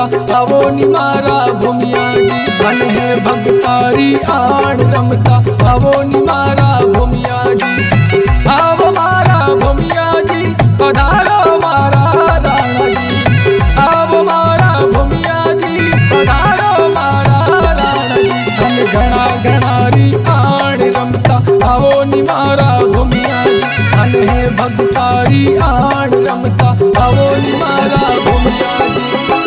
रमता आवो नी मारा भूमिया जी। धन है भगतारी आड़ रमता आवो नी मारा भूमिया जी। आवो मारा भूमिया जी पधारो मारा राणा जी। आवो मारा भूमिया जी पधारो मारा राणा जी। धन गणा गणारी आड़ रमता आवो नी मारा भूमिया जी। धन है भगतारी आड़ रमता आवो नी मारा भूमिया जी।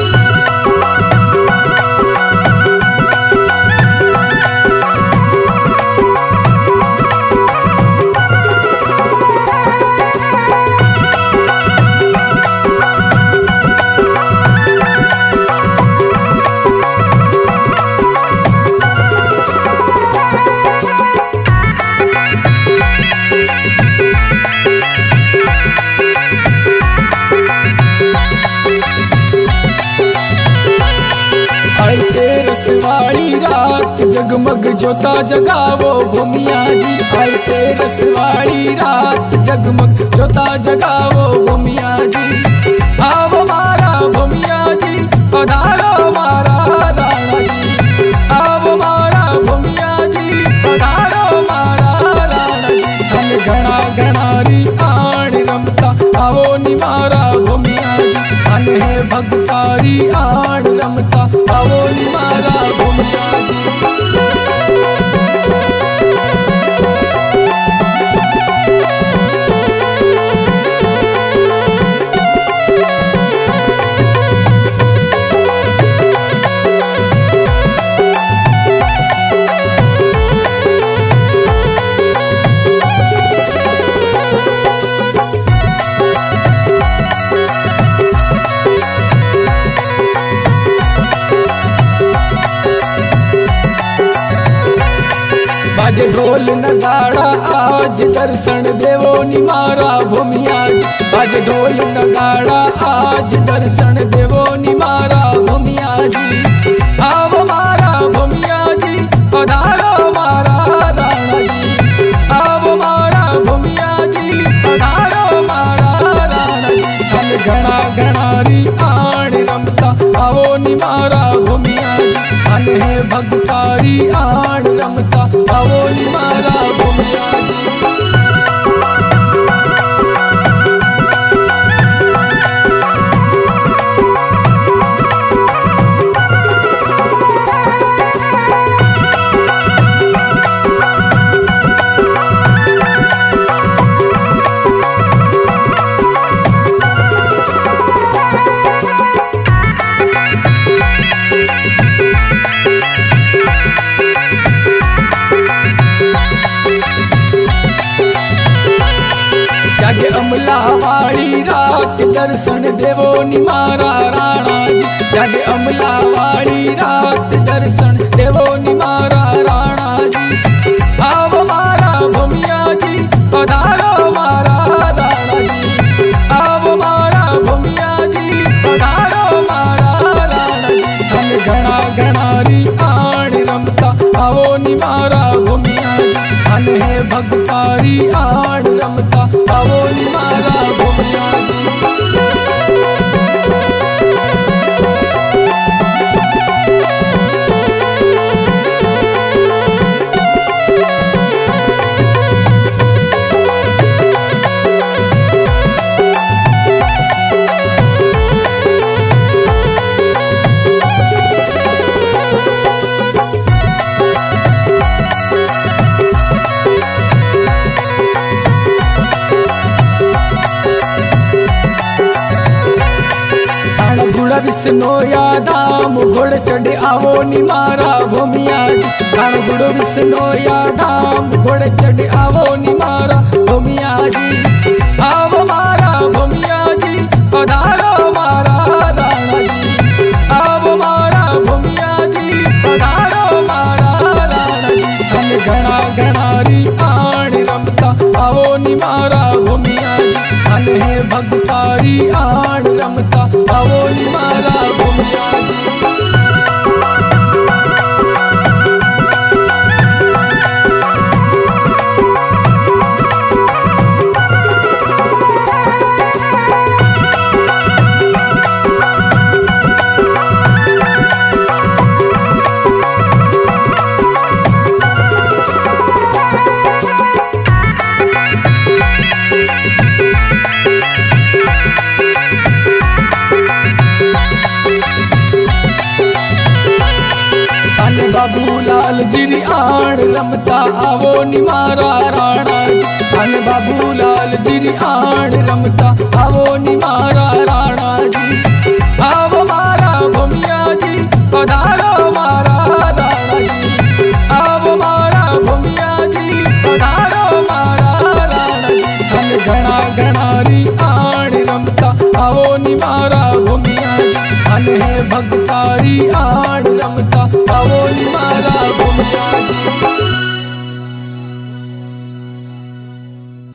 रसवाड़ी रात जगमग जोता जगावो भूमिया जी। आई ते रसवाड़ी रात जगमग जोता जगावो भूमिया जी। आवो मारा भूमिया जी पधारो मारा राणा जी। आवो मारा भूमिया जी पधारो मारा राणा जी। धन गणा गणारी आड़ रमता आवो नी मारा भूमिया जी। धन है भगतारी आड़ रमता आवो नी मारा भूमिया जी। बाजे ढोल नगाड़ा आज दर्शन देवो नी मारा भूमिया जी। बाजे ढोल नगाड़ा आज दर्शन देवो नी मारा भूमिया जी। आवो मारा भूमिया जी पधारो मारा राणा जी। आवो मारा भूमिया जी पधारो मारा राणा जी। धन गणा गणारी आड़ रमता आवो नी मारा भूमिया जी। धन है भगतारी आड़ रमता आवो नी मारा भूमिया जी। जागे अमलावाड़ी रात दर्शन देवो नी मारा राणा जी। जागे अमलावाड़ी रात दर्शन देवो नी मारा राणा जी। आवो मारा भूमिया जी पधारो मारा राणा जी। आवो मारा भूमिया जी पधारो मारा राणा जी। धन गणा गणारी आड़ रमता आवो नी मारा भूमिया जी। धन है भगतारी आड़ रमता आवो नी मारा भूमिया जी। विष्णोया धाम घोड़ चढ़ आवो नी मारा भूमिया जी। घाण गुड़ विष्णोया धाम घोड़ चढ़ आवो नी मारा भूमिया जी। आवो मारा भूमिया जी पधारो मारा राणा जी। आवो मारा भूमिया जी पधारो मारा राणा जी। धन गणा गणारी आड़ रमता आवो नी मारा भूमिया जी। धन है भगतारी आड़ रमता आवो नी मारा भूमिया जी। रमता आवो नी मारा राणा जी। आवो मारा भूमिया जी पधारो मारा राणा जी। आवो मारा भूमिया जी पधारो मारा राणा जी। धन घना घना री आण रमता आवो नी मारा भूमिया जी। धन है भगतारी आण